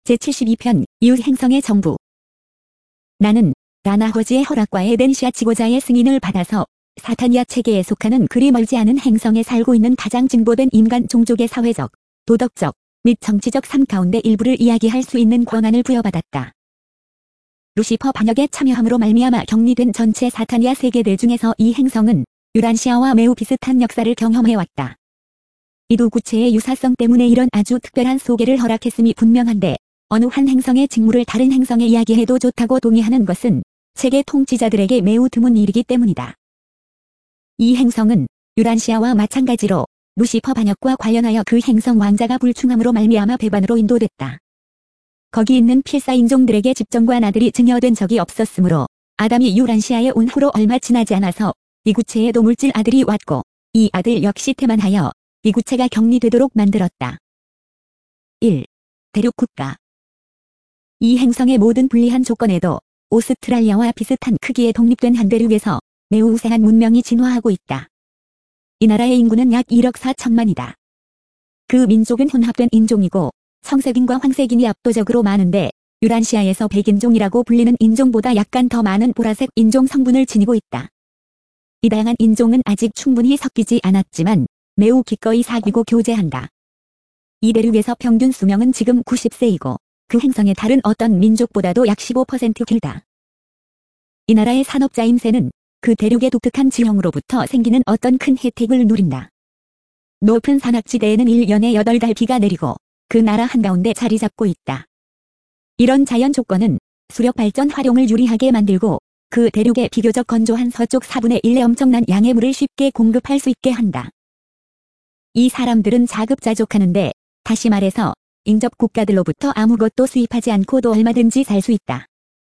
제72편 이웃 행성의 정부. 나는 라나 허지의 허락과 에덴시아 지고자의 승인을 받아서 사타니아 체계에 속하는 그리 멀지 않은 행성에 살고 있는 가장 진보된 인간 종족의 사회적, 도덕적 및 정치적 삶 가운데 일부를 이야기할 수 있는 권한을 부여받았다. 루시퍼 반역에 참여함으로 말미암아 격리된 전체 사타니아 세계들 중에서 이 행성은 유란시아와 매우 비슷한 역사를 경험해왔다. 이두 구체의 유사성 때문에 이런 아주 특별한 소개를 허락했음이 분명한데 어느 한 행성의 직무를 다른 행성에 이야기해도 좋다고 동의하는 것은 세계 통치자들에게 매우 드문 일이기 때문이다. 이 행성은 유란시아와 마찬가지로 루시퍼 반역과 관련하여 그 행성 왕자가 불충함으로 말미암아 배반으로 인도됐다. 거기 있는 필사 인종들에게 집정관 아들이 증여된 적이 없었으므로 아담이 유란시아에 온 후로 얼마 지나지 않아서 이 구체의 도물질 아들이 왔고 이 아들 역시 태만하여 이 구체가 격리되도록 만들었다. 1. 대륙국가. 이 행성의 모든 불리한 조건에도 오스트랄리아와 비슷한 크기의 독립된 한 대륙에서 매우 우세한 문명이 진화하고 있다. 이 나라의 인구는 약 1억 4천만이다. 그 민족은 혼합된 인종이고 청색인과 황색인이 압도적으로 많은데 유란시아에서 백인종이라고 불리는 인종보다 약간 더 많은 보라색 인종 성분을 지니고 있다. 이 다양한 인종은 아직 충분히 섞이지 않았지만 매우 기꺼이 사귀고 교제한다. 이 대륙에서 평균 수명은 지금 90세이고 그 행성의 다른 어떤 민족보다도 약 15% 길다. 이 나라의 산업자 임세는 그 대륙의 독특한 지형으로부터 생기는 어떤 큰 혜택을 누린다. 높은 산악지대에는 1년에 8달 비가 내리고 그 나라 한가운데 자리 잡고 있다. 이런 자연 조건은 수력 발전 활용을 유리하게 만들고 그 대륙의 비교적 건조한 서쪽 4분의 1의 엄청난 양의 물을 쉽게 공급할 수 있게 한다. 이 사람들은 자급자족하는데 다시 말해서 인접 국가들로부터 아무것도 수입하지 않고도 얼마든지 살 수 있다.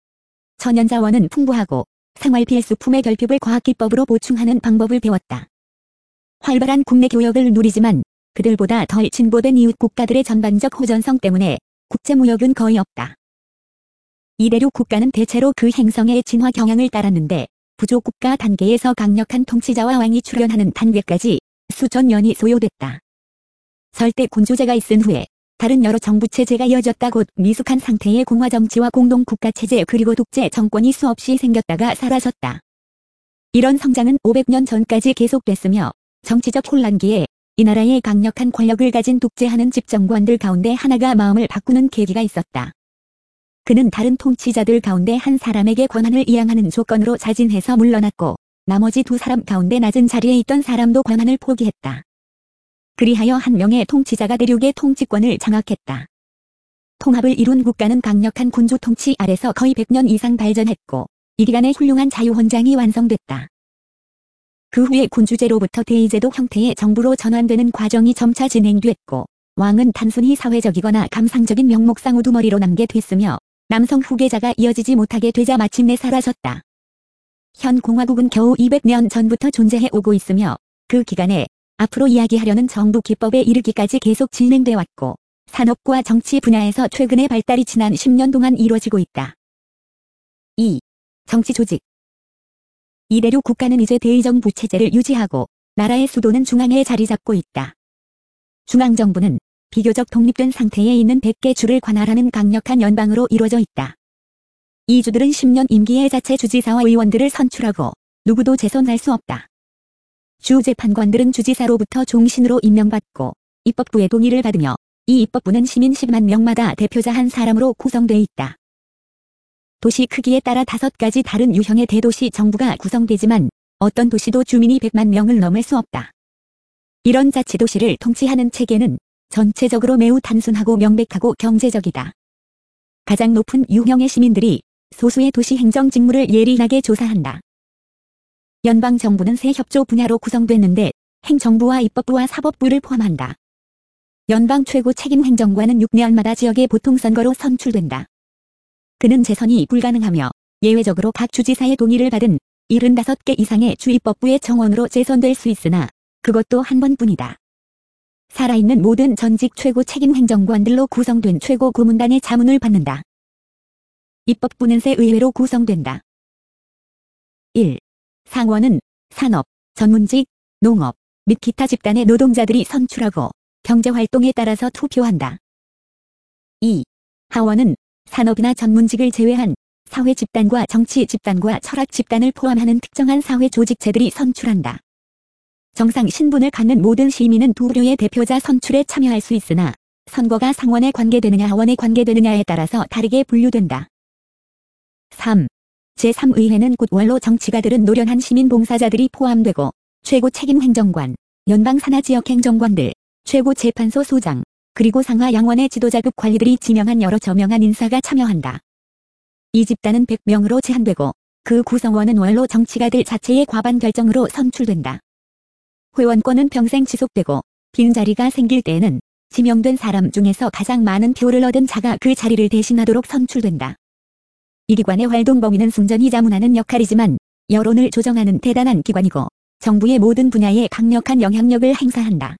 천연자원은 풍부하고 생활 필수품의 결핍을 과학기법으로 보충하는 방법을 배웠다. 활발한 국내 교역을 누리지만 그들보다 덜 진보된 이웃 국가들의 전반적 호전성 때문에 국제무역은 거의 없다. 이 대륙 국가는 대체로 그 행성의 진화 경향을 따랐는데 부족 국가 단계에서 강력한 통치자와 왕이 출현하는 단계까지 수천 년이 소요됐다. 절대 군주제가 있은 후에 다른 여러 정부체제가 이어졌다. 곧 미숙한 상태의 공화정치와 공동국가체제 그리고 독재 정권이 수없이 생겼다가 사라졌다. 이런 성장은 500년 전까지 계속됐으며 정치적 혼란기에 이 나라의 강력한 권력을 가진 독재하는 집정관들 가운데 하나가 마음을 바꾸는 계기가 있었다. 그는 다른 통치자들 가운데 한 사람에게 권한을 이양하는 조건으로 자진해서 물러났고 나머지 두 사람 가운데 낮은 자리에 있던 사람도 권한을 포기했다. 그리하여 한 명의 통치자가 대륙의 통치권을 장악했다. 통합을 이룬 국가는 강력한 군주 통치 아래서 거의 100년 이상 발전했고 이 기간에 훌륭한 자유헌장이 완성됐다. 그 후에 군주제로부터 대의제도 형태의 정부로 전환되는 과정이 점차 진행됐고 왕은 단순히 사회적이거나 감상적인 명목상 우두머리로 남게 됐으며 남성 후계자가 이어지지 못하게 되자 마침내 사라졌다. 현 공화국은 겨우 200년 전부터 존재해 오고 있으며 그 기간에 앞으로 이야기하려는 정부 기법에 이르기까지 계속 진행돼 왔고 산업과 정치 분야에서 최근의 발달이 지난 10년 동안 이루어지고 있다. 2. 정치 조직. 이 대륙 국가는 이제 대의정부 체제를 유지하고 나라의 수도는 중앙에 자리 잡고 있다. 중앙정부는 비교적 독립된 상태에 있는 100개 주를 관할하는 강력한 연방으로 이루어져 있다. 이 주들은 10년 임기의 자체 주지사와 의원들을 선출하고 누구도 재선할 수 없다. 주 재판관들은 주지사로부터 종신으로 임명받고 입법부의 동의를 받으며 이 입법부는 시민 10만 명마다 대표자 한 사람으로 구성돼 있다. 도시 크기에 따라 5가지 다른 유형의 대도시 정부가 구성되지만 어떤 도시도 주민이 100만 명을 넘을 수 없다. 이런 자치도시를 통치하는 체계는 전체적으로 매우 단순하고 명백하고 경제적이다. 가장 높은 유형의 시민들이 소수의 도시 행정 직무를 예리하게 조사한다. 연방정부는 세 협조 분야로 구성됐는데 행정부와 입법부와 사법부를 포함한다. 연방 최고 책임 행정관은 6년마다 지역의 보통선거로 선출된다. 그는 재선이 불가능하며 예외적으로 각 주지사의 동의를 받은 75개 이상의 주입법부의 정원으로 재선될 수 있으나 그것도 한 번뿐이다. 살아있는 모든 전직 최고 책임 행정관들로 구성된 최고 고문단의 자문을 받는다. 입법부는 세 의회로 구성된다. 1. 상원은 산업, 전문직, 농업 및 기타 집단의 노동자들이 선출하고 경제활동에 따라서 투표한다. 2. 하원은 산업이나 전문직을 제외한 사회 집단과 정치 집단과 철학 집단을 포함하는 특정한 사회 조직체들이 선출한다. 정상 신분을 갖는 모든 시민은 두 부류의 대표자 선출에 참여할 수 있으나 선거가 상원에 관계되느냐 하원에 관계되느냐에 따라서 다르게 분류된다. 3. 제3의회는 곧 원로 정치가들은 노련한 시민 봉사자들이 포함되고 최고 책임 행정관, 연방 산하 지역 행정관들, 최고 재판소 소장, 그리고 상하 양원의 지도자급 관리들이 지명한 여러 저명한 인사가 참여한다. 이 집단은 100명으로 제한되고 그 구성원은 원로 정치가들 자체의 과반 결정으로 선출된다. 회원권은 평생 지속되고 빈자리가 생길 때에는 지명된 사람 중에서 가장 많은 표를 얻은 자가 그 자리를 대신하도록 선출된다. 이 기관의 활동 범위는 순전히 자문하는 역할이지만 여론을 조정하는 대단한 기관이고 정부의 모든 분야에 강력한 영향력을 행사한다.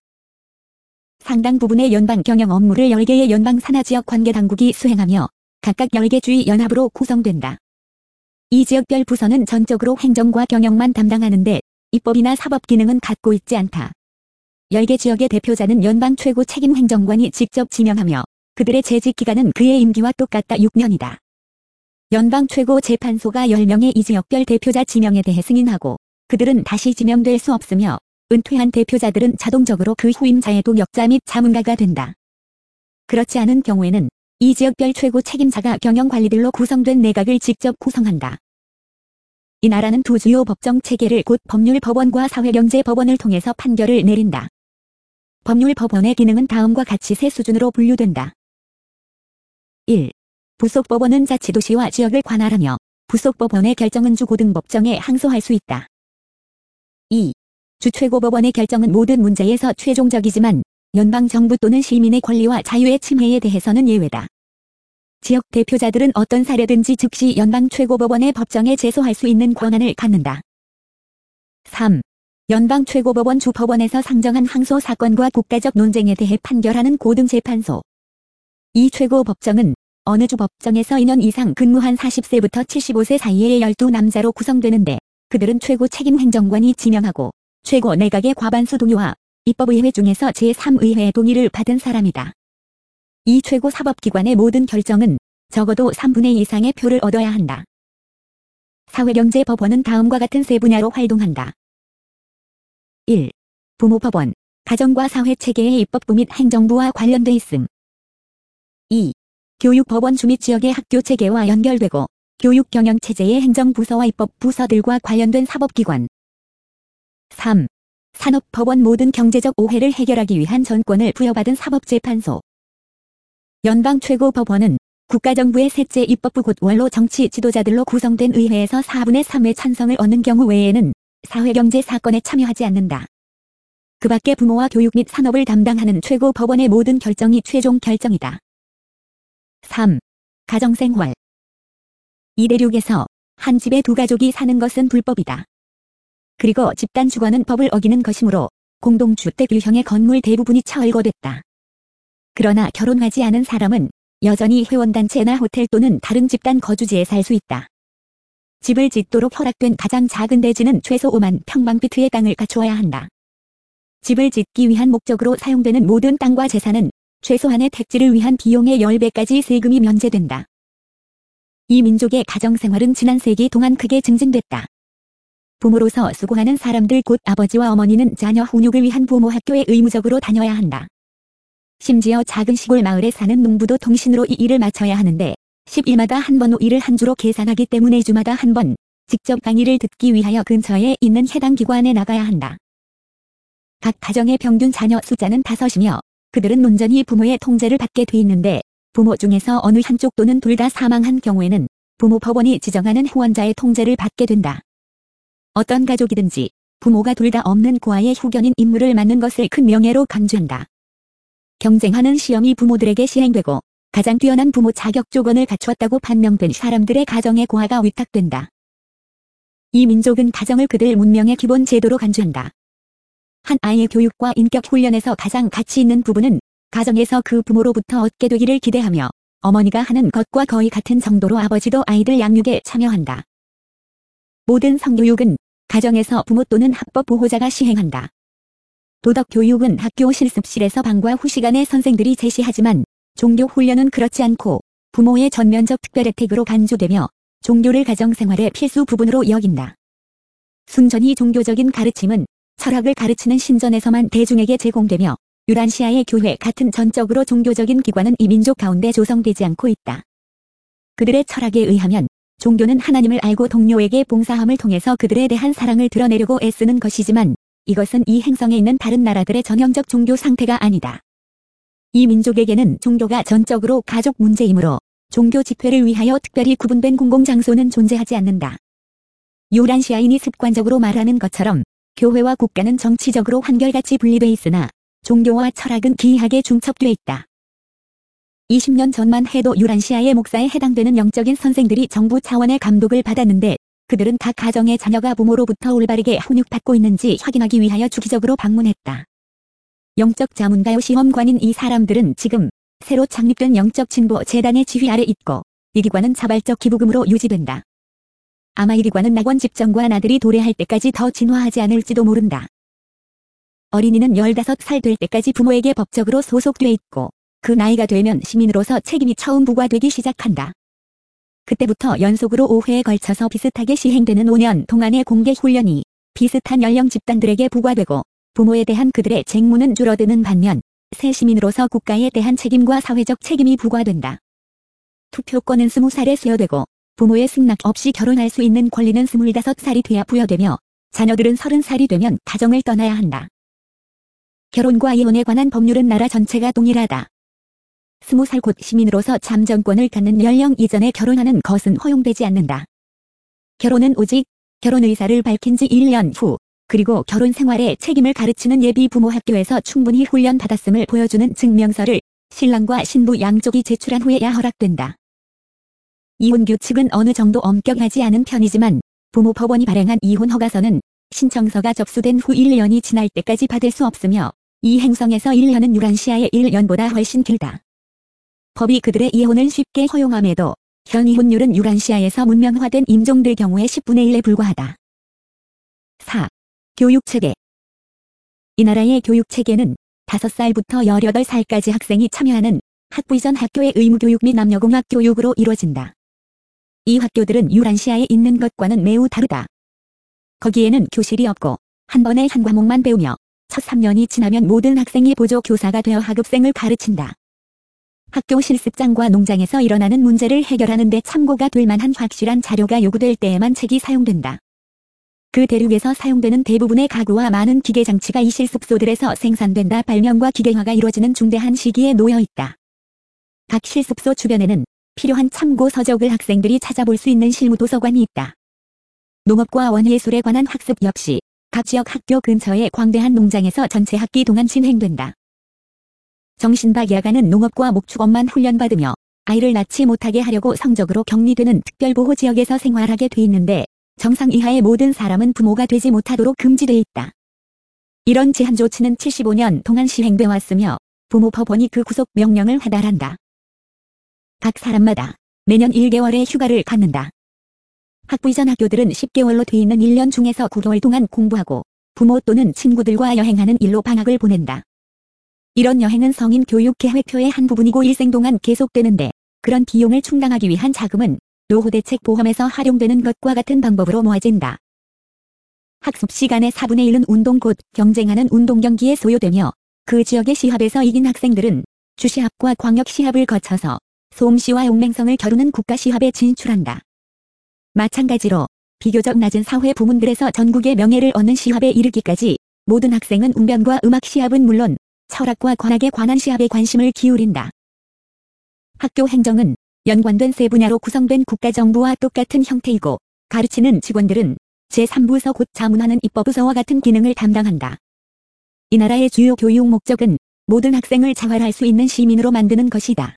상당 부분의 연방 경영 업무를 10개의 연방 산하지역 관계당국이 수행하며 각각 10개 주의 연합으로 구성된다. 이 지역별 부서는 전적으로 행정과 경영만 담당하는데 입법이나 사법 기능은 갖고 있지 않다. 10개 지역의 대표자는 연방 최고 책임 행정관이 직접 지명하며 그들의 재직 기간은 그의 임기와 똑같다 6년이다. 연방 최고 재판소가 10명의 이 지역별 대표자 지명에 대해 승인하고 그들은 다시 지명될 수 없으며 은퇴한 대표자들은 자동적으로 그 후임자의 동역자 및 자문가가 된다. 그렇지 않은 경우에는 이 지역별 최고 책임자가 경영관리들로 구성된 내각을 직접 구성한다. 이 나라는 두 주요 법정 체계를 곧 법률법원과 사회경제법원을 통해서 판결을 내린다. 법률법원의 기능은 다음과 같이 세 수준으로 분류된다. 1. 부속법원은 자치도시와 지역을 관할하며 부속법원의 결정은 주 고등법정에 항소할 수 있다. 2. 주 최고법원의 결정은 모든 문제에서 최종적이지만 연방정부 또는 시민의 권리와 자유의 침해에 대해서는 예외다. 지역 대표자들은 어떤 사례든지 즉시 연방 최고법원의 법정에 제소할 수 있는 권한을 갖는다. 3. 연방 최고법원 주법원에서 상정한 항소 사건과 국가적 논쟁에 대해 판결하는 고등재판소. 이 최고법정은 어느 주 법정에서 2년 이상 근무한 40세부터 75세 사이의 12남자로 구성되는데 그들은 최고 책임 행정관이 지명하고 최고 내각의 과반수 동의와 입법의회 중에서 제3의회의 동의를 받은 사람이다. 이 최고 사법기관의 모든 결정은 적어도 3분의 2 이상의 표를 얻어야 한다. 사회경제법원은 다음과 같은 세 분야로 활동한다. 1. 부모법원, 가정과 사회체계의 입법부 및 행정부와 관련돼 있음. 2. 교육법원 주 및 지역의 학교체계와 연결되고 교육경영체제의 행정부서와 입법부서들과 관련된 사법기관. 3. 산업법원 모든 경제적 오해를 해결하기 위한 전권을 부여받은 사법재판소. 연방 최고법원은 국가정부의 셋째 입법부 곧 원로 정치 지도자들로 구성된 의회에서 4분의 3의 찬성을 얻는 경우 외에는 사회경제 사건에 참여하지 않는다. 그 밖에 부모와 교육 및 산업을 담당하는 최고법원의 모든 결정이 최종 결정이다. 3. 가정생활. 이 대륙에서 한 집에 두 가족이 사는 것은 불법이다. 그리고 집단 주거는 법을 어기는 것이므로 공동주택 유형의 건물 대부분이 철거됐다. 그러나 결혼하지 않은 사람은 여전히 회원단체나 호텔 또는 다른 집단 거주지에 살 수 있다. 집을 짓도록 허락된 가장 작은 대지는 최소 5만 평방피트의 땅을 갖추어야 한다. 집을 짓기 위한 목적으로 사용되는 모든 땅과 재산은 최소한의 택지를 위한 비용의 10배까지 세금이 면제된다. 이 민족의 가정생활은 지난 세기 동안 크게 증진됐다. 부모로서 수고하는 사람들 곧 아버지와 어머니는 자녀 훈육을 위한 부모 학교에 의무적으로 다녀야 한다. 심지어 작은 시골 마을에 사는 농부도 통신으로 이 일을 마쳐야 하는데 10일마다 한 번 5일을 한 주로 계산하기 때문에 주마다 한 번 직접 강의를 듣기 위하여 근처에 있는 해당 기관에 나가야 한다. 각 가정의 평균 자녀 숫자는 5이며 그들은 온전히 부모의 통제를 받게 돼 있는데 부모 중에서 어느 한쪽 또는 둘 다 사망한 경우에는 부모 법원이 지정하는 후원자의 통제를 받게 된다. 어떤 가족이든지 부모가 둘 다 없는 고아의 후견인 임무를 맡는 것을 큰 명예로 간주한다. 경쟁하는 시험이 부모들에게 시행되고 가장 뛰어난 부모 자격 조건을 갖추었다고 판명된 사람들의 가정의 고아가 위탁된다. 이 민족은 가정을 그들 문명의 기본 제도로 간주한다. 한 아이의 교육과 인격 훈련에서 가장 가치 있는 부분은 가정에서 그 부모로부터 얻게 되기를 기대하며 어머니가 하는 것과 거의 같은 정도로 아버지도 아이들 양육에 참여한다. 모든 성교육은 가정에서 부모 또는 합법 보호자가 시행한다. 도덕교육은 학교 실습실에서 방과 후 시간에 선생들이 제시하지만 종교 훈련은 그렇지 않고 부모의 전면적 특별 혜택으로 간주되며 종교를 가정생활의 필수 부분으로 여긴다. 순전히 종교적인 가르침은 철학을 가르치는 신전에서만 대중에게 제공되며 유란시아의 교회 같은 전적으로 종교적인 기관은 이 민족 가운데 조성되지 않고 있다. 그들의 철학에 의하면 종교는 하나님을 알고 동료에게 봉사함을 통해서 그들에 대한 사랑을 드러내려고 애쓰는 것이지만 이것은 이 행성에 있는 다른 나라들의 전형적 종교 상태가 아니다. 이 민족에게는 종교가 전적으로 가족 문제이므로 종교 집회를 위하여 특별히 구분된 공공장소는 존재하지 않는다. 유란시아인이 습관적으로 말하는 것처럼 교회와 국가는 정치적으로 한결같이 분리돼 있으나 종교와 철학은 기이하게 중첩돼 있다. 20년 전만 해도 유란시아의 목사에 해당되는 영적인 선생들이 정부 차원의 감독을 받았는데 그들은 각 가정의 자녀가 부모로부터 올바르게 훈육받고 있는지 확인하기 위하여 주기적으로 방문했다. 영적 자문가요 시험관인 이 사람들은 지금 새로 창립된 영적 진보 재단의 지휘 아래 있고 이 기관은 자발적 기부금으로 유지된다. 아마 이 기관은 낙원 집정과 나들이 도래할 때까지 더 진화하지 않을지도 모른다. 어린이는 15살 될 때까지 부모에게 법적으로 소속돼 있고 그 나이가 되면 시민으로서 책임이 처음 부과되기 시작한다. 그때부터 연속으로 5회에 걸쳐서 비슷하게 시행되는 5년 동안의 공개 훈련이 비슷한 연령 집단들에게 부과되고 부모에 대한 그들의 책무는 줄어드는 반면 새 시민으로서 국가에 대한 책임과 사회적 책임이 부과된다. 투표권은 20살에 수여되고 부모의 승낙 없이 결혼할 수 있는 권리는 25살이 돼야 부여되며 자녀들은 30살이 되면 가정을 떠나야 한다. 결혼과 이혼에 관한 법률은 나라 전체가 동일하다. 20살 곧 시민으로서 참정권을 갖는 연령 이전에 결혼하는 것은 허용되지 않는다. 결혼은 오직 결혼 의사를 밝힌 지 1년 후 그리고 결혼 생활의 책임을 가르치는 예비 부모 학교에서 충분히 훈련 받았음을 보여주는 증명서를 신랑과 신부 양쪽이 제출한 후에야 허락된다. 이혼 규칙은 어느 정도 엄격하지 않은 편이지만 부모 법원이 발행한 이혼 허가서는 신청서가 접수된 후 1년이 지날 때까지 받을 수 없으며 이 행성에서 1년은 유란시아의 1년보다 훨씬 길다. 법이 그들의 이혼을 쉽게 허용함에도 현 이혼율은 유란시아에서 문명화된 인종들 경우의 10분의 1에 불과하다. 4. 교육체계. 이 나라의 교육체계는 5살부터 18살까지 학생이 참여하는 학부 이전 학교의 의무교육 및 남녀공학 교육으로 이루어진다. 이 학교들은 유란시아에 있는 것과는 매우 다르다. 거기에는 교실이 없고 한 번에 한 과목만 배우며 첫 3년이 지나면 모든 학생이 보조 교사가 되어 하급생을 가르친다. 학교 실습장과 농장에서 일어나는 문제를 해결하는 데 참고가 될 만한 확실한 자료가 요구될 때에만 책이 사용된다. 그 대륙에서 사용되는 대부분의 가구와 많은 기계장치가 이 실습소들에서 생산된다. 발명과 기계화가 이루어지는 중대한 시기에 놓여 있다. 각 실습소 주변에는 필요한 참고 서적을 학생들이 찾아볼 수 있는 실무 도서관이 있다. 농업과 원예술에 관한 학습 역시 각 지역 학교 근처의 광대한 농장에서 전체 학기 동안 진행된다. 정신박 야간은 농업과 목축업만 훈련받으며 아이를 낳지 못하게 하려고 성적으로 격리되는 특별보호지역에서 생활하게 돼 있는데 정상 이하의 모든 사람은 부모가 되지 못하도록 금지돼 있다. 이런 제한 조치는 75년 동안 시행돼 왔으며 부모 법원이 그 구속 명령을 하달한다. 각 사람마다 매년 1개월의 휴가를 갖는다. 학부 이전 학교들은 10개월로 돼 있는 1년 중에서 9개월 동안 공부하고 부모 또는 친구들과 여행하는 일로 방학을 보낸다. 이런 여행은 성인 교육 계획표의 한 부분이고 일생 동안 계속되는데 그런 비용을 충당하기 위한 자금은 노후대책 보험에서 활용되는 것과 같은 방법으로 모아진다. 학습 시간의 4분의 1은 운동 곧 경쟁하는 운동 경기에 소요되며 그 지역의 시합에서 이긴 학생들은 주시합과 광역시합을 거쳐서 솜씨와 용맹성을 겨루는 국가시합에 진출한다. 마찬가지로 비교적 낮은 사회 부문들에서 전국의 명예를 얻는 시합에 이르기까지 모든 학생은 웅변과 음악 시합은 물론 철학과 과학에 관한 시합에 관심을 기울인다. 학교 행정은 연관된 세 분야로 구성된 국가정부와 똑같은 형태이고 가르치는 직원들은 제3부서 곧 자문하는 입법부서와 같은 기능을 담당한다. 이 나라의 주요 교육 목적은 모든 학생을 자활할 수 있는 시민으로 만드는 것이다.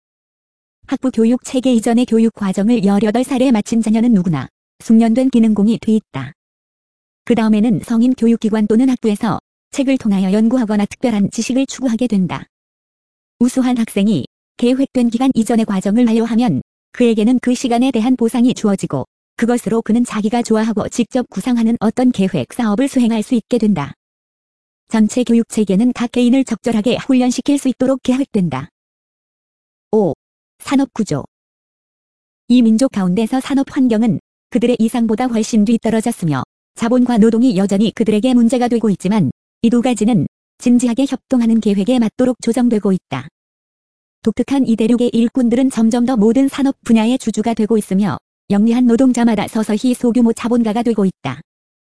학부 교육 체계 이전의 교육 과정을 18살에 마친 자녀는 누구나 숙련된 기능공이 돼 있다. 그 다음에는 성인 교육기관 또는 학부에서 책을 통하여 연구하거나 특별한 지식을 추구하게 된다. 우수한 학생이 계획된 기간 이전의 과정을 완료하면 그에게는 그 시간에 대한 보상이 주어지고 그것으로 그는 자기가 좋아하고 직접 구상하는 어떤 계획 사업을 수행할 수 있게 된다. 전체 교육체계는 각 개인을 적절하게 훈련시킬 수 있도록 계획된다. 5. 산업구조. 이 민족 가운데서 산업 환경은 그들의 이상보다 훨씬 뒤떨어졌으며 자본과 노동이 여전히 그들에게 문제가 되고 있지만 이 두 가지는 진지하게 협동하는 계획에 맞도록 조정되고 있다. 독특한 이 대륙의 일꾼들은 점점 더 모든 산업 분야의 주주가 되고 있으며 영리한 노동자마다 서서히 소규모 자본가가 되고 있다.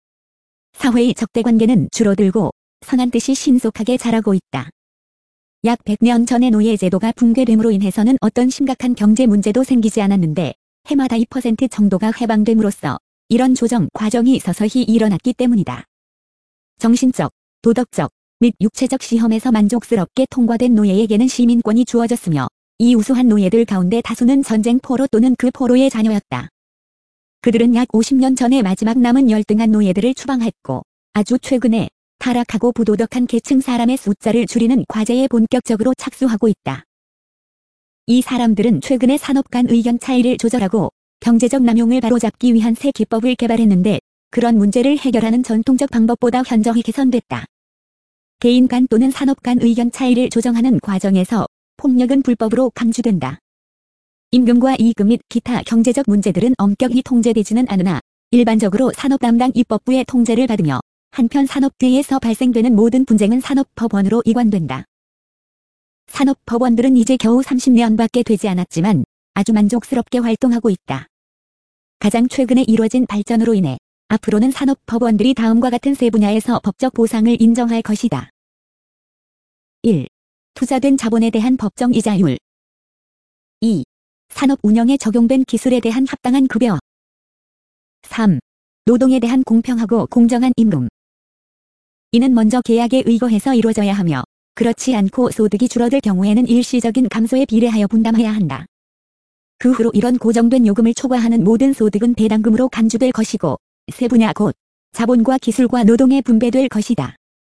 사회의 적대관계는 줄어들고 선한 뜻이 신속하게 자라고 있다. 약 100년 전의 노예제도가 붕괴됨으로 인해서는 어떤 심각한 경제 문제도 생기지 않았는데 해마다 2% 정도가 해방됨으로써 이런 조정 과정이 서서히 일어났기 때문이다. 정신적, 도덕적 및 육체적 시험에서 만족스럽게 통과된 노예에게는 시민권이 주어졌으며 이 우수한 노예들 가운데 다수는 전쟁 포로 또는 그 포로의 자녀였다. 그들은 약 50년 전에 마지막 남은 열등한 노예들을 추방했고 아주 최근에 타락하고 부도덕한 계층 사람의 숫자를 줄이는 과제에 본격적으로 착수하고 있다. 이 사람들은 최근에 산업 간 의견 차이를 조절하고 경제적 남용을 바로잡기 위한 새 기법을 개발했는데 그런 문제를 해결하는 전통적 방법보다 현저히 개선됐다. 개인 간 또는 산업 간 의견 차이를 조정하는 과정에서 폭력은 불법으로 강주된다. 임금과 이익 및 기타 경제적 문제들은 엄격히 통제되지는 않으나 일반적으로 산업 담당 입법부의 통제를 받으며 한편 산업계에서 발생되는 모든 분쟁은 산업법원으로 이관된다. 산업법원들은 이제 겨우 30년밖에 되지 않았지만 아주 만족스럽게 활동하고 있다. 가장 최근에 이루어진 발전으로 인해 앞으로는 산업법원들이 다음과 같은 세 분야에서 법적 보상을 인정할 것이다. 1. 투자된 자본에 대한 법정 이자율. 2. 산업 운영에 적용된 기술에 대한 합당한 급여. 3. 노동에 대한 공평하고 공정한 임금. 이는 먼저 계약에 의거해서 이루어져야 하며 그렇지 않고 소득이 줄어들 경우에는 일시적인 감소에 비례하여 분담해야 한다. 그 후로 이런 고정된 요금을 초과하는 모든 소득은 배당금으로 간주될 것이고 세 분야 곧 자본과 기술과 노동에 분배될 것이다.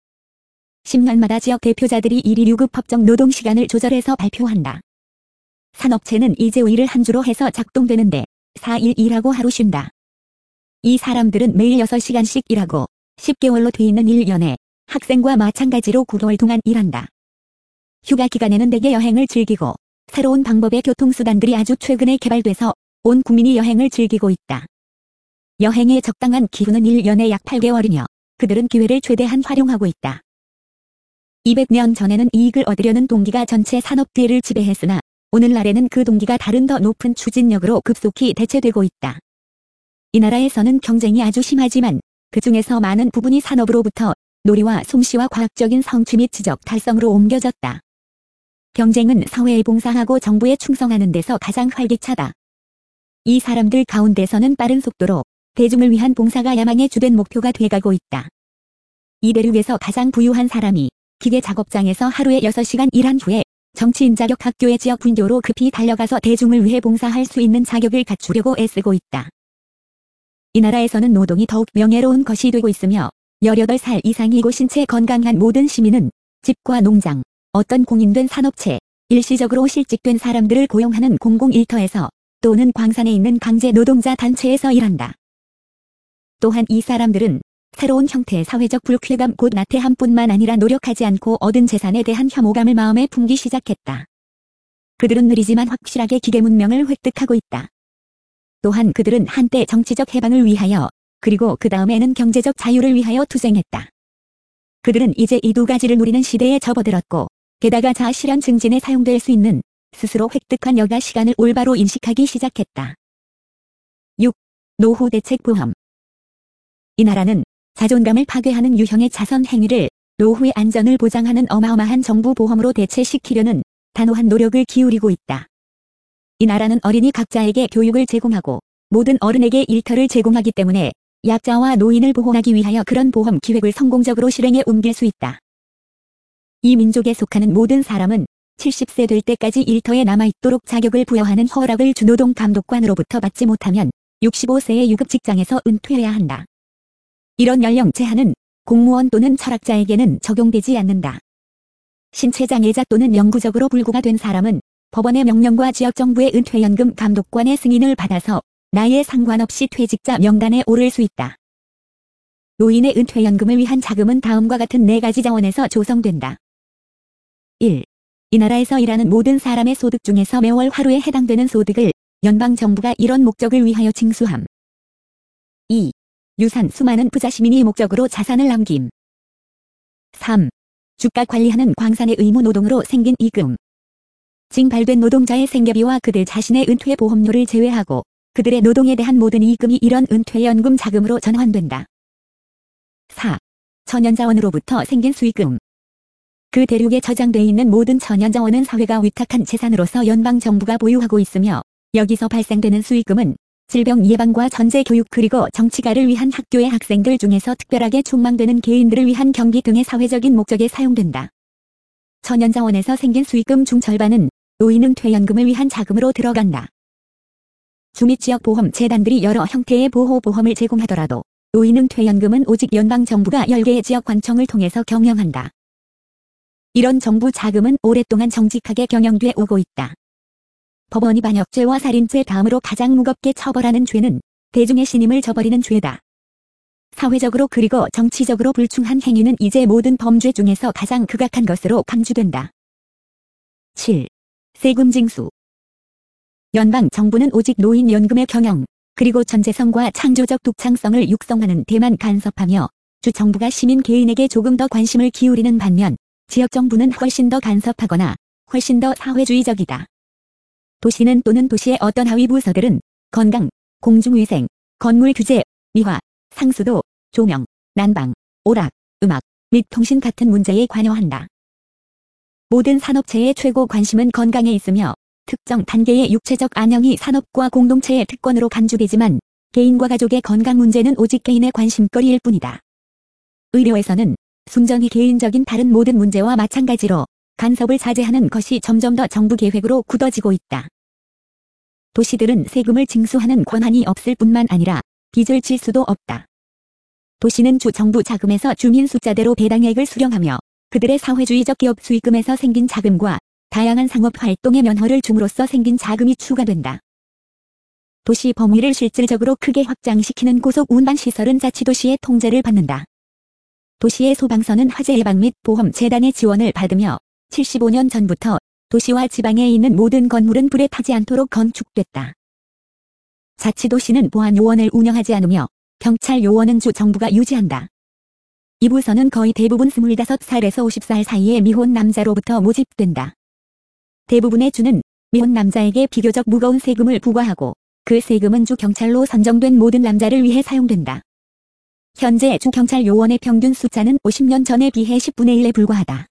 10년마다 지역 대표자들이 1일 6급 법정 노동시간을 조절해서 발표한다. 산업체는 이제 의를 한 주로 해서 작동되는데 4일 일하고 하루 쉰다. 이 사람들은 매일 6시간씩 일하고 10개월로 돼 있는 1년에 학생과 마찬가지로 9개월 동안 일한다. 휴가 기간에는 대개 여행을 즐기고 새로운 방법의 교통수단들이 아주 최근에 개발돼서 온 국민이 여행을 즐기고 있다. 여행의 적당한 기후는 1년에 약 8개월이며 그들은 기회를 최대한 활용하고 있다. 200년 전에는 이익을 얻으려는 동기가 전체 산업계를 지배했으나 오늘날에는 그 동기가 다른 더 높은 추진력으로 급속히 대체되고 있다. 이 나라에서는 경쟁이 아주 심하지만 그 중에서 많은 부분이 산업으로부터 놀이와 솜씨와 과학적인 성취 및 지적 달성으로 옮겨졌다. 경쟁은 사회에 봉사하고 정부에 충성하는 데서 가장 활기차다. 이 사람들 가운데서는 빠른 속도로 대중을 위한 봉사가 야망의 주된 목표가 돼가고 있다. 이 대륙에서 가장 부유한 사람이 기계 작업장에서 하루에 6시간 일한 후에 정치인 자격 학교의 지역 분교로 급히 달려가서 대중을 위해 봉사할 수 있는 자격을 갖추려고 애쓰고 있다. 이 나라에서는 노동이 더욱 명예로운 것이 되고 있으며 18살 이상이고 신체 건강한 모든 시민은 집과 농장, 어떤 공인된 산업체, 일시적으로 실직된 사람들을 고용하는 공공일터에서 또는 광산에 있는 강제 노동자 단체에서 일한다. 또한 이 사람들은 새로운 형태의 사회적 불쾌감 곧 나태함뿐만 아니라 노력하지 않고 얻은 재산에 대한 혐오감을 마음에 품기 시작했다. 그들은 느리지만 확실하게 기계 문명을 획득하고 있다. 또한 그들은 한때 정치적 해방을 위하여 그리고 그 다음에는 경제적 자유를 위하여 투쟁했다. 그들은 이제 이 두 가지를 누리는 시대에 접어들었고 게다가 자아실현 증진에 사용될 수 있는 스스로 획득한 여가 시간을 올바로 인식하기 시작했다. 6. 노후 대책 보험. 이 나라는 자존감을 파괴하는 유형의 자선 행위를 노후의 안전을 보장하는 어마어마한 정부 보험으로 대체시키려는 단호한 노력을 기울이고 있다. 이 나라는 어린이 각자에게 교육을 제공하고 모든 어른에게 일터를 제공하기 때문에 약자와 노인을 보호하기 위하여 그런 보험 기획을 성공적으로 실행에 옮길 수 있다. 이 민족에 속하는 모든 사람은 70세 될 때까지 일터에 남아있도록 자격을 부여하는 허락을 주노동 감독관으로부터 받지 못하면 65세의 유급 직장에서 은퇴해야 한다. 이런 연령 제한은 공무원 또는 철학자에게는 적용되지 않는다. 신체장애자 또는 영구적으로 불구가 된 사람은 법원의 명령과 지역정부의 은퇴연금 감독관의 승인을 받아서 나이에 상관없이 퇴직자 명단에 오를 수 있다. 노인의 은퇴연금을 위한 자금은 다음과 같은 4가지 자원에서 조성된다. 1. 이 나라에서 일하는 모든 사람의 소득 중에서 매월 하루에 해당되는 소득을 연방정부가 이런 목적을 위하여 징수함. 2. 유산 수많은 부자 시민이 목적으로 자산을 남김. 3. 주가 관리하는 광산의 의무 노동으로 생긴 이금. 징발된 노동자의 생계비와 그들 자신의 은퇴 보험료를 제외하고 그들의 노동에 대한 모든 이익금이 이런 은퇴연금 자금으로 전환된다. 4. 천연자원으로부터 생긴 수익금. 그 대륙에 저장돼 있는 모든 천연자원은 사회가 위탁한 재산으로서 연방정부가 보유하고 있으며 여기서 발생되는 수익금은 질병 예방과 전제 교육 그리고 정치가를 위한 학교의 학생들 중에서 특별하게 촉망되는 개인들을 위한 경비 등의 사회적인 목적에 사용된다. 천연자원에서 생긴 수익금 중 절반은 노인은퇴연금을 위한 자금으로 들어간다. 주민지역보험재단들이 여러 형태의 보호보험을 제공하더라도 노인은퇴연금은 오직 연방정부가 10개의 지역관청을 통해서 경영한다. 이런 정부 자금은 오랫동안 정직하게 경영돼 오고 있다. 법원이 반역죄와 살인죄 다음으로 가장 무겁게 처벌하는 죄는 대중의 신임을 저버리는 죄다. 사회적으로 그리고 정치적으로 불충한 행위는 이제 모든 범죄 중에서 가장 극악한 것으로 간주된다. 7. 세금 징수. 연방 정부는 오직 노인연금의 경영, 그리고 전재성과 창조적 독창성을 육성하는 데만 간섭하며 주 정부가 시민 개인에게 조금 더 관심을 기울이는 반면 지역 정부는 훨씬 더 간섭하거나 훨씬 더 사회주의적이다. 도시는 또는 도시의 어떤 하위 부서들은 건강, 공중위생, 건물 규제, 미화, 상수도, 조명, 난방, 오락, 음악, 및 통신 같은 문제에 관여한다. 모든 산업체의 최고 관심은 건강에 있으며 특정 단계의 육체적 안녕이 산업과 공동체의 특권으로 간주되지만 개인과 가족의 건강 문제는 오직 개인의 관심거리일 뿐이다. 의료에서는 순전히 개인적인 다른 모든 문제와 마찬가지로 간섭을 자제하는 것이 점점 더 정부 계획으로 굳어지고 있다. 도시들은 세금을 징수하는 권한이 없을 뿐만 아니라 빚을 질 수도 없다. 도시는 주 정부 자금에서 주민 숫자대로 배당액을 수령하며 그들의 사회주의적 기업 수익금에서 생긴 자금과 다양한 상업 활동의 면허를 줌으로써 생긴 자금이 추가된다. 도시 범위를 실질적으로 크게 확장시키는 고속 운반시설은 자치도시의 통제를 받는다. 도시의 소방서는 화재 예방 및 보험 재단의 지원을 받으며 75년 전부터 도시와 지방에 있는 모든 건물은 불에 타지 않도록 건축됐다. 자치도시는 보안요원을 운영하지 않으며 경찰 요원은 주 정부가 유지한다. 이 부서는 거의 대부분 25살에서 50살 사이의 미혼 남자로부터 모집된다. 대부분의 주는 미혼 남자에게 비교적 무거운 세금을 부과하고 그 세금은 주 경찰로 선정된 모든 남자를 위해 사용된다. 현재 주 경찰 요원의 평균 숫자는 50년 전에 비해 10분의 1에 불과하다.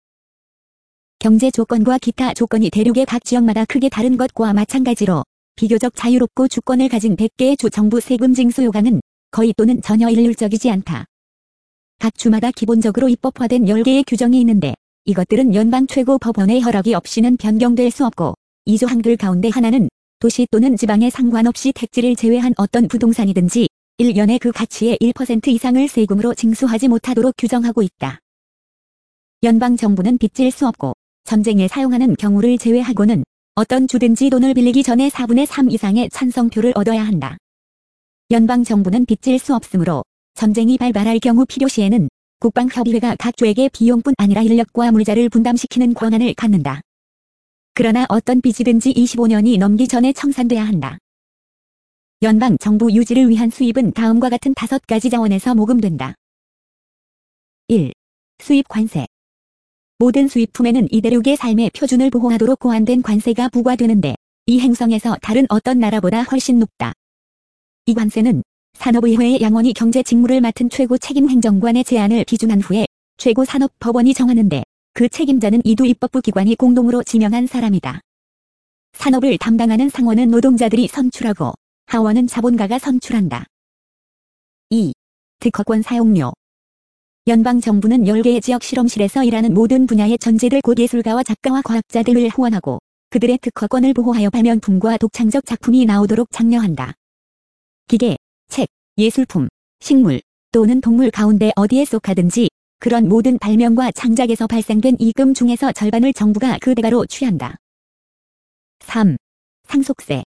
경제 조건과 기타 조건이 대륙의 각 지역마다 크게 다른 것과 마찬가지로 비교적 자유롭고 주권을 가진 100개의 주 정부 세금 징수 요강은 거의 또는 전혀 일률적이지 않다. 각 주마다 기본적으로 입법화된 10개의 규정이 있는데 이것들은 연방 최고 법원의 허락이 없이는 변경될 수 없고 이 조항들 가운데 하나는 도시 또는 지방에 상관없이 택지를 제외한 어떤 부동산이든지 1년에 그 가치의 1% 이상을 세금으로 징수하지 못하도록 규정하고 있다. 연방 정부는 빚질 수 없고 전쟁에 사용하는 경우를 제외하고는 어떤 주든지 돈을 빌리기 전에 4분의 3 이상의 찬성표를 얻어야 한다. 연방 정부는 빚질 수 없으므로 전쟁이 발발할 경우 필요시에는 국방협의회가 각 주에게 비용뿐 아니라 인력과 물자를 분담시키는 권한을 갖는다. 그러나 어떤 빚이든지 25년이 넘기 전에 청산돼야 한다. 연방 정부 유지를 위한 수입은 다음과 같은 5가지 자원에서 모금된다. 1. 수입 관세. 모든 수입품에는 이 대륙의 삶의 표준을 보호하도록 고안된 관세가 부과되는데 이 행성에서 다른 어떤 나라보다 훨씬 높다. 이 관세는 산업의회의 양원이 경제 직무를 맡은 최고 책임 행정관의 제안을 기준한 후에 최고 산업법원이 정하는데 그 책임자는 이 두 입법부 기관이 공동으로 지명한 사람이다. 산업을 담당하는 상원은 노동자들이 선출하고 하원은 자본가가 선출한다. 2. 특허권 사용료. 연방정부는 10개의 지역 실험실에서 일하는 모든 분야의 전재들 곧 예술가와 작가와 과학자들을 후원하고 그들의 특허권을 보호하여 발명품과 독창적 작품이 나오도록 장려한다. 기계, 책, 예술품, 식물 또는 동물 가운데 어디에 속하든지 그런 모든 발명과 창작에서 발생된 이익금 중에서 절반을 정부가 그 대가로 취한다. 3. 상속세.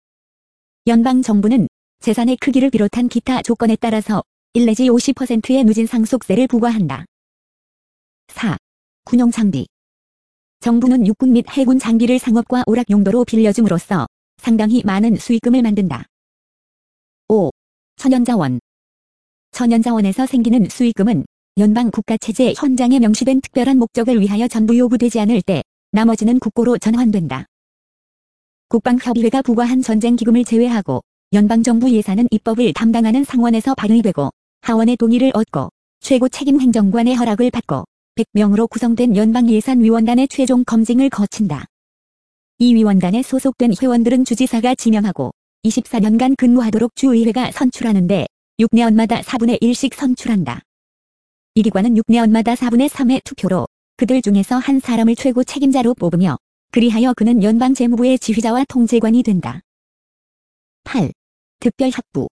연방정부는 재산의 크기를 비롯한 기타 조건에 따라서 1 내지 50%의 누진 상속세를 부과한다. 4. 군용장비. 정부는 육군 및 해군 장비를 상업과 오락 용도로 빌려줌으로써 상당히 많은 수익금을 만든다. 5. 천연자원. 천연자원에서 생기는 수익금은 연방 국가체제 헌장에 명시된 특별한 목적을 위하여 전부 요구되지 않을 때 나머지는 국고로 전환된다. 국방협의회가 부과한 전쟁기금을 제외하고 연방정부 예산은 입법을 담당하는 상원에서 발의되고 하원의 동의를 얻고 최고 책임 행정관의 허락을 받고 100명으로 구성된 연방예산위원단의 최종 검증을 거친다. 이 위원단에 소속된 회원들은 주지사가 지명하고 24년간 근무하도록 주의회가 선출하는데 6년마다 4분의 1씩 선출한다. 이 기관은 6년마다 4분의 3의 투표로 그들 중에서 한 사람을 최고 책임자로 뽑으며 그리하여 그는 연방재무부의 지휘자와 통제관이 된다. 8. 특별학부.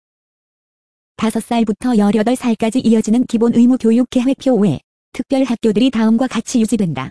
5살부터 18살까지 이어지는 기본 의무 교육 계획표 외 특별학교들이 다음과 같이 유지된다.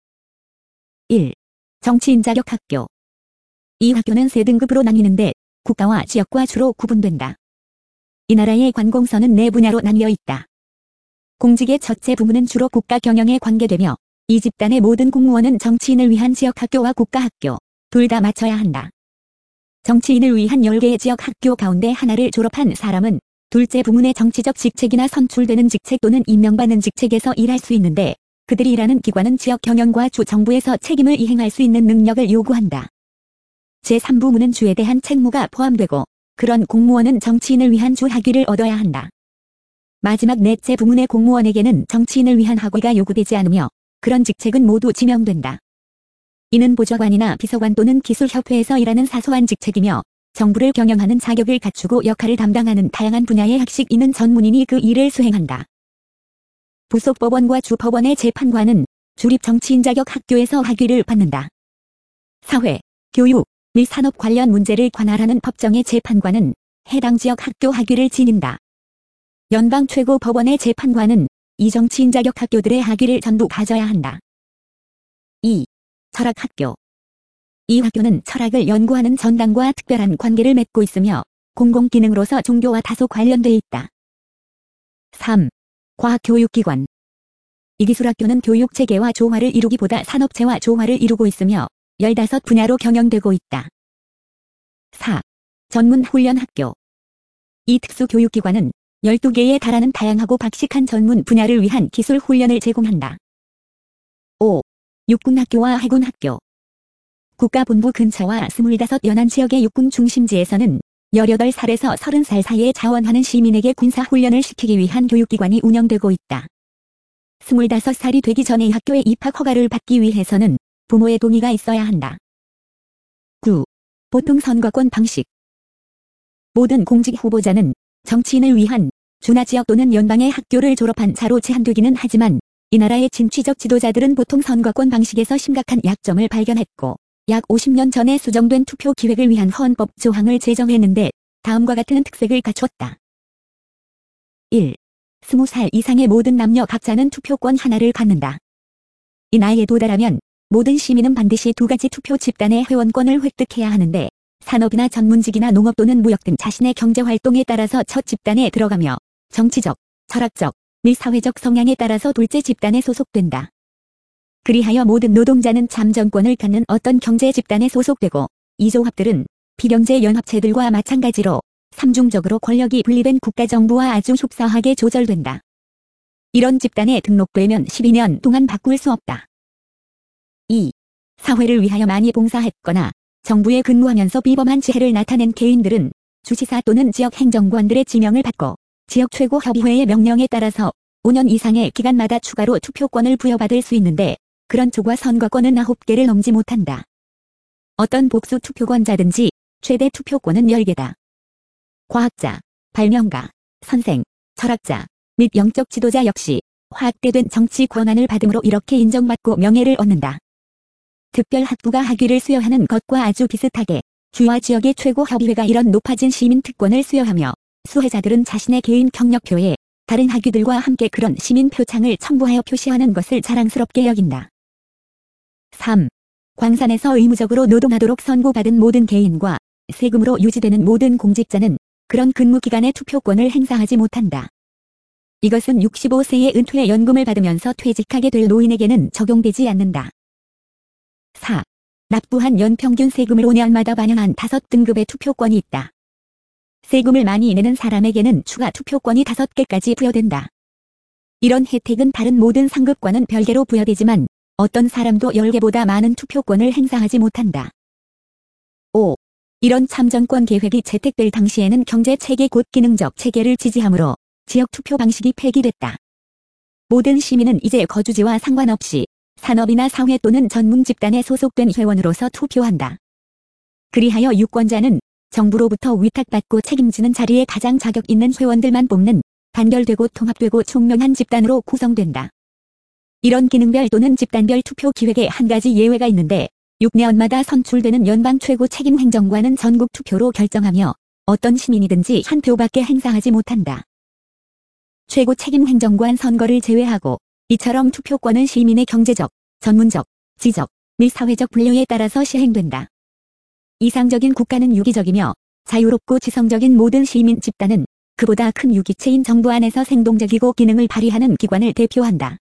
1. 정치인 자격 학교. 이 학교는 세 등급으로 나뉘는데 국가와 지역과 주로 구분된다. 이 나라의 관공서는 네 분야로 나뉘어 있다. 공직의 첫째 부문은 주로 국가 경영에 관계되며 이 집단의 모든 공무원은 정치인을 위한 지역학교와 국가학교 둘 다 마쳐야 한다. 정치인을 위한 10개의 지역학교 가운데 하나를 졸업한 사람은 둘째 부문의 정치적 직책이나 선출되는 직책 또는 임명받는 직책에서 일할 수 있는데 그들이 일하는 기관은 지역 경영과 주 정부에서 책임을 이행할 수 있는 능력을 요구한다. 제3부문은 주에 대한 책무가 포함되고 그런 공무원은 정치인을 위한 주 학위를 얻어야 한다. 마지막 넷째 부문의 공무원에게는 정치인을 위한 학위가 요구되지 않으며 그런 직책은 모두 지명된다. 이는 보좌관이나 비서관 또는 기술협회에서 일하는 사소한 직책이며 정부를 경영하는 자격을 갖추고 역할을 담당하는 다양한 분야의 학식 있는 전문인이 그 일을 수행한다. 부속 법원과 주법원의 재판관은 주립 정치인 자격 학교에서 학위를 받는다. 사회, 교육 및 산업 관련 문제를 관할하는 법정의 재판관은 해당 지역 학교 학위를 지닌다. 연방 최고 법원의 재판관은 이 정치인 자격 학교들의 학위를 전부 가져야 한다. 2. 철학학교. 이 학교는 철학을 연구하는 전당과 특별한 관계를 맺고 있으며 공공기능으로서 종교와 다소 관련돼 있다. 3. 과학교육기관. 이 기술학교는 교육체계와 조화를 이루기보다 산업체와 조화를 이루고 있으며 15분야로 경영되고 있다. 4. 전문훈련학교. 이 특수교육기관은 12개에 달하는 다양하고 박식한 전문 분야를 위한 기술 훈련을 제공한다. 5. 육군학교와 해군학교. 국가본부 근처와 25 연안 지역의 육군 중심지에서는 18살에서 30살 사이에 자원하는 시민에게 군사훈련을 시키기 위한 교육기관이 운영되고 있다. 25살이 되기 전에 이 학교에 입학 허가를 받기 위해서는 부모의 동의가 있어야 한다. 9. 보통 선거권 방식. 모든 공직 후보자는 정치인을 위한 주나 지역 또는 연방의 학교를 졸업한 자로 제한되기는 하지만 이 나라의 진취적 지도자들은 보통 선거권 방식에서 심각한 약점을 발견했고 약 50년 전에 수정된 투표 기획을 위한 헌법 조항을 제정했는데 다음과 같은 특색을 갖췄다. 1. 20살 이상의 모든 남녀 각자는 투표권 하나를 갖는다. 이 나이에 도달하면 모든 시민은 반드시 2가지 투표 집단의 회원권을 획득해야 하는데 산업이나 전문직이나 농업 또는 무역 등 자신의 경제활동에 따라서 첫 집단에 들어가며 정치적, 철학적 및 사회적 성향에 따라서 둘째 집단에 소속된다. 그리하여 모든 노동자는 참정권을 갖는 어떤 경제 집단에 소속되고 이 조합들은 비경제 연합체들과 마찬가지로 삼중적으로 권력이 분리된 국가정부와 아주 흡사하게 조절된다. 이런 집단에 등록되면 12년 동안 바꿀 수 없다. 2. 사회를 위하여 많이 봉사했거나 정부에 근무하면서 비범한 지혜를 나타낸 개인들은 주지사 또는 지역 행정관들의 지명을 받고 지역 최고협의회의 명령에 따라서 5년 이상의 기간마다 추가로 투표권을 부여받을 수 있는데 그런 초과 선거권은 9개를 넘지 못한다. 어떤 복수 투표권자든지 최대 투표권은 10개다. 과학자, 발명가, 선생, 철학자 및 영적 지도자 역시 확대된 정치 권한을 받음으로 이렇게 인정받고 명예를 얻는다. 특별학부가 학위를 수여하는 것과 아주 비슷하게 주와 지역의 최고협의회가 이런 높아진 시민 특권을 수여하며 수혜자들은 자신의 개인 경력표에 다른 학위들과 함께 그런 시민 표창을 첨부하여 표시하는 것을 자랑스럽게 여긴다. 3. 광산에서 의무적으로 노동하도록 선고받은 모든 개인과 세금으로 유지되는 모든 공직자는 그런 근무기간에 투표권을 행사하지 못한다. 이것은 65세의 은퇴 연금을 받으면서 퇴직하게 될 노인에게는 적용되지 않는다. 4. 납부한 연평균 세금을 5년마다 반영한 5등급의 투표권이 있다. 세금을 많이 내는 사람에게는 추가 투표권이 5개까지 부여된다. 이런 혜택은 다른 모든 상급과는 별개로 부여되지만 어떤 사람도 10개보다 많은 투표권을 행사하지 못한다. 5. 이런 참정권 계획이 채택될 당시에는 경제체계 곧 기능적 체계를 지지하므로 지역투표 방식이 폐기됐다. 모든 시민은 이제 거주지와 상관없이 산업이나 사회 또는 전문 집단에 소속된 회원으로서 투표한다. 그리하여 유권자는 정부로부터 위탁받고 책임지는 자리에 가장 자격 있는 회원들만 뽑는 단결되고 통합되고 총명한 집단으로 구성된다. 이런 기능별 또는 집단별 투표 기획에 한 가지 예외가 있는데 6년마다 선출되는 연방 최고 책임 행정관은 전국 투표로 결정하며 어떤 시민이든지 한 표밖에 행사하지 못한다. 최고 책임 행정관 선거를 제외하고 이처럼 투표권은 시민의 경제적, 전문적, 지적, 및 사회적 분류에 따라서 시행된다. 이상적인 국가는 유기적이며 자유롭고 지성적인 모든 시민 집단은 그보다 큰 유기체인 정부 안에서 생동적이고 기능을 발휘하는 기관을 대표한다.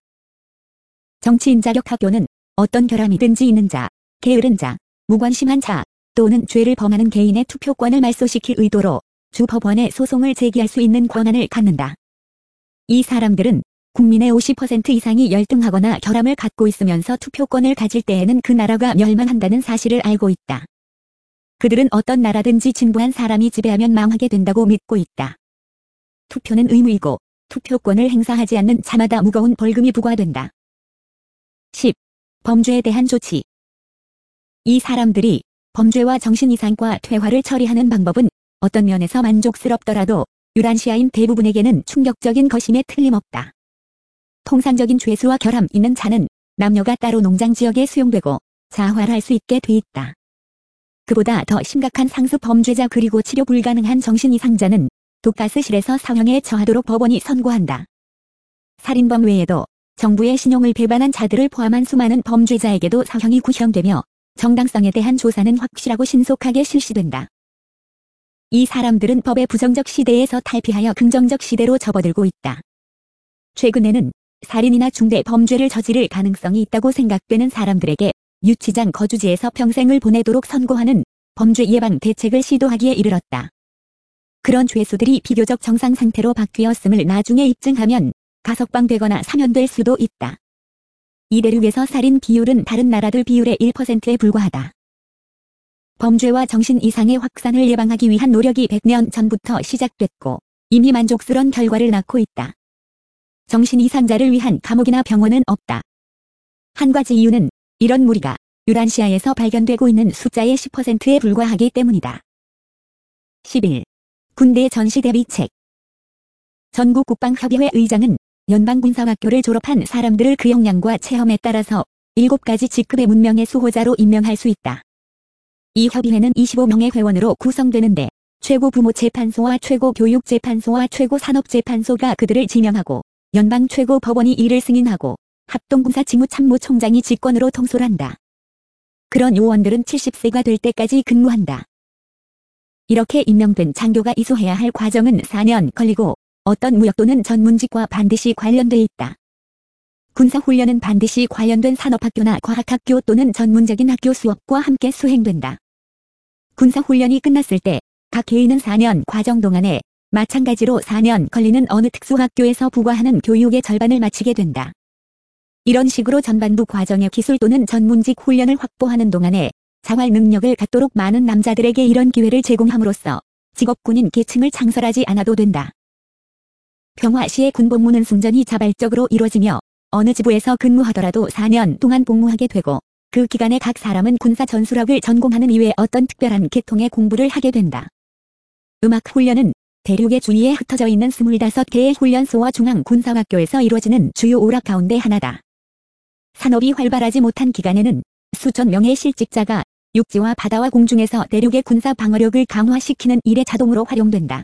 정치인 자격 학교는 어떤 결함이든지 있는 자, 게으른 자, 무관심한 자 또는 죄를 범하는 개인의 투표권을 말소시킬 의도로 주법원에 소송을 제기할 수 있는 권한을 갖는다. 이 사람들은 국민의 50% 이상이 열등하거나 결함을 갖고 있으면서 투표권을 가질 때에는 그 나라가 멸망한다는 사실을 알고 있다. 그들은 어떤 나라든지 진부한 사람이 지배하면 망하게 된다고 믿고 있다. 투표는 의무이고 투표권을 행사하지 않는 자마다 무거운 벌금이 부과된다. 10. 범죄에 대한 조치. 이 사람들이 범죄와 정신이상과 퇴화를 처리하는 방법은 어떤 면에서 만족스럽더라도 유란시아인 대부분에게는 충격적인 것임에 틀림없다. 통상적인 죄수와 결함 있는 자는 남녀가 따로 농장 지역에 수용되고 자활할 수 있게 돼 있다. 그보다 더 심각한 상습 범죄자 그리고 치료 불가능한 정신이상자는 독가스실에서 사형에 처하도록 법원이 선고한다. 살인범 외에도 정부의 신용을 배반한 자들을 포함한 수많은 범죄자에게도 사형이 구형되며 정당성에 대한 조사는 확실하고 신속하게 실시된다. 이 사람들은 법의 부정적 시대에서 탈피하여 긍정적 시대로 접어들고 있다. 최근에는 살인이나 중대 범죄를 저지를 가능성이 있다고 생각되는 사람들에게 유치장 거주지에서 평생을 보내도록 선고하는 범죄 예방 대책을 시도하기에 이르렀다. 그런 죄수들이 비교적 정상 상태로 바뀌었음을 나중에 입증하면 가석방되거나 사면될 수도 있다. 이 대륙에서 살인 비율은 다른 나라들 비율의 1%에 불과하다. 범죄와 정신 이상의 확산을 예방하기 위한 노력이 100년 전부터 시작됐고 이미 만족스러운 결과를 낳고 있다. 정신 이상자를 위한 감옥이나 병원은 없다. 한 가지 이유는 이런 무리가 유란시아에서 발견되고 있는 숫자의 10%에 불과하기 때문이다. 11. 군대 전시 대비책. 전국국방협의회 의장은 연방군사학교를 졸업한 사람들을 그 역량과 체험에 따라서 7가지 직급의 문명의 수호자로 임명할 수 있다. 이 협의회는 25명의 회원으로 구성되는데 최고부모재판소와 최고교육재판소와 최고산업재판소가 그들을 지명하고 연방 최고법원이 이를 승인하고 합동군사직무참모총장이 직권으로 통솔한다. 그런 요원들은 70세가 될 때까지 근무한다. 이렇게 임명된 장교가 이수해야 할 과정은 4년 걸리고 어떤 무역 또는 전문직과 반드시 관련돼 있다. 군사훈련은 반드시 관련된 산업학교나 과학학교 또는 전문적인 학교 수업과 함께 수행된다. 군사훈련이 끝났을 때 각 개인은 4년 과정 동안에 마찬가지로 4년 걸리는 어느 특수학교에서 부과하는 교육의 절반을 마치게 된다. 이런 식으로 전반부 과정의 기술 또는 전문직 훈련을 확보하는 동안에 자활 능력을 갖도록 많은 남자들에게 이런 기회를 제공함으로써 직업군인 계층을 창설하지 않아도 된다. 평화시의 군복무는 순전히 자발적으로 이루어지며 어느 지부에서 근무하더라도 4년 동안 복무하게 되고 그 기간에 각 사람은 군사 전술학을 전공하는 이외에 어떤 특별한 계통의 공부를 하게 된다. 음악 훈련은 대륙의 주위에 흩어져 있는 25개의 훈련소와 중앙군사학교에서 이루어지는 주요 오락 가운데 하나다. 산업이 활발하지 못한 기간에는 수천 명의 실직자가 육지와 바다와 공중에서 대륙의 군사 방어력을 강화시키는 일에 자동으로 활용된다.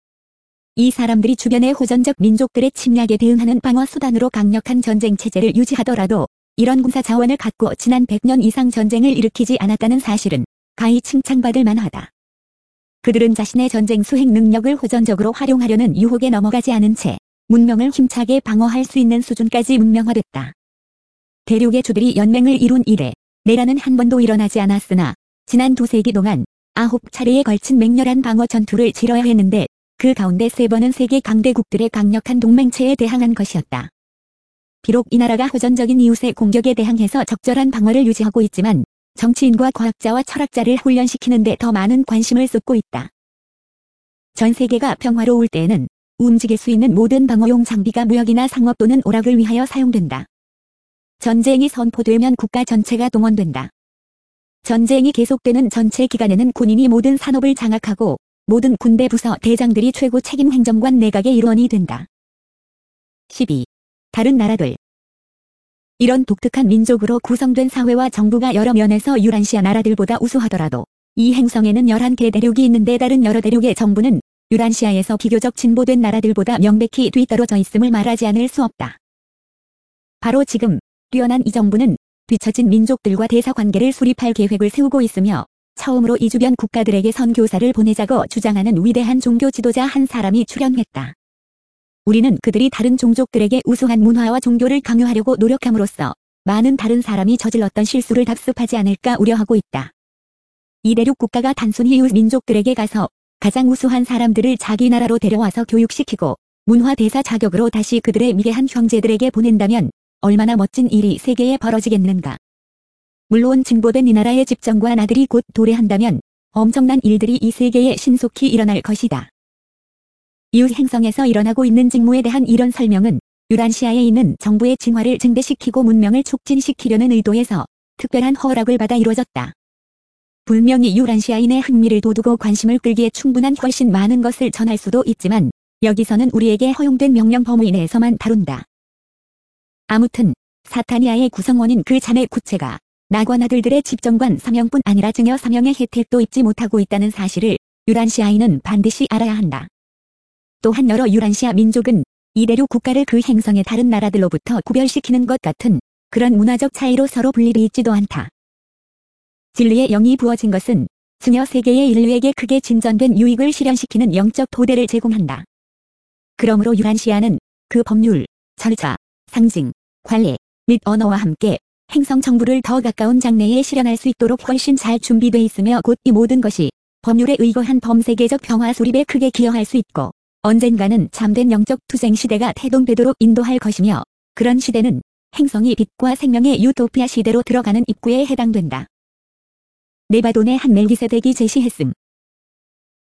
이 사람들이 주변의 호전적 민족들의 침략에 대응하는 방어 수단으로 강력한 전쟁 체제를 유지하더라도 이런 군사 자원을 갖고 지난 100년 이상 전쟁을 일으키지 않았다는 사실은 가히 칭찬받을 만하다. 그들은 자신의 전쟁 수행 능력을 호전적으로 활용하려는 유혹에 넘어가지 않은 채 문명을 힘차게 방어할 수 있는 수준까지 문명화됐다. 대륙의 주들이 연맹을 이룬 이래 내란은 한 번도 일어나지 않았으나 지난 2세기 동안 9차례에 걸친 맹렬한 방어 전투를 치러야 했는데 그 가운데 3번은 세계 강대국들의 강력한 동맹체에 대항한 것이었다. 비록 이 나라가 호전적인 이웃의 공격에 대항해서 적절한 방어를 유지하고 있지만 정치인과 과학자와 철학자를 훈련시키는 데 더 많은 관심을 쏟고 있다. 전 세계가 평화로울 때에는 움직일 수 있는 모든 방어용 장비가 무역이나 상업 또는 오락을 위하여 사용된다. 전쟁이 선포되면 국가 전체가 동원된다. 전쟁이 계속되는 전체 기간에는 군인이 모든 산업을 장악하고 모든 군대 부서 대장들이 최고 책임 행정관 내각의 일원이 된다. 12. 다른 나라들. 이런 독특한 민족으로 구성된 사회와 정부가 여러 면에서 유란시아 나라들보다 우수하더라도 이 행성에는 11개 대륙이 있는데 다른 여러 대륙의 정부는 유란시아에서 비교적 진보된 나라들보다 명백히 뒤떨어져 있음을 말하지 않을 수 없다. 바로 지금 뛰어난 이 정부는 뒤처진 민족들과 대사관계를 수립할 계획을 세우고 있으며 처음으로 이 주변 국가들에게 선교사를 보내자고 주장하는 위대한 종교 지도자 한 사람이 출연했다. 우리는 그들이 다른 종족들에게 우수한 문화와 종교를 강요하려고 노력함으로써 많은 다른 사람이 저질렀던 실수를 답습하지 않을까 우려하고 있다. 이 대륙 국가가 단순히 이웃 민족들에게 가서 가장 우수한 사람들을 자기 나라로 데려와서 교육시키고 문화 대사 자격으로 다시 그들의 미개한 형제들에게 보낸다면 얼마나 멋진 일이 세계에 벌어지겠는가. 물론 진보된 이 나라의 집정과 나들이 곧 도래한다면 엄청난 일들이 이 세계에 신속히 일어날 것이다. 이웃 행성에서 일어나고 있는 직무에 대한 이런 설명은 유란시아에 있는 정부의 진화를 증대시키고 문명을 촉진시키려는 의도에서 특별한 허락을 받아 이루어졌다. 분명히 유란시아인의 흥미를 돋우고 관심을 끌기에 충분한 훨씬 많은 것을 전할 수도 있지만 여기서는 우리에게 허용된 명령 범위 내에서만 다룬다. 아무튼 사타니아의 구성원인 그 자네 구체가 나관아들들의 집정관 사명뿐 아니라 증여 사명의 혜택도 입지 못하고 있다는 사실을 유란시아인은 반드시 알아야 한다. 또한 여러 유란시아 민족은 이 대륙 국가를 그 행성의 다른 나라들로부터 구별시키는 것 같은 그런 문화적 차이로 서로 분리돼 있지도 않다. 진리의 영이 부어진 것은 증여 세계의 인류에게 크게 진전된 유익을 실현시키는 영적 토대를 제공한다. 그러므로 유란시아는 그 법률, 절차, 상징, 관례 및 언어와 함께 행성 정부를 더 가까운 장래에 실현할 수 있도록 훨씬 잘 준비돼 있으며 곧 이 모든 것이 법률에 의거한 범세계적 평화 수립에 크게 기여할 수 있고 언젠가는 참된 영적 투쟁 시대가 태동되도록 인도할 것이며 그런 시대는 행성이 빛과 생명의 유토피아 시대로 들어가는 입구에 해당된다. 네바돈의 한 멜기세덱이 제시했음.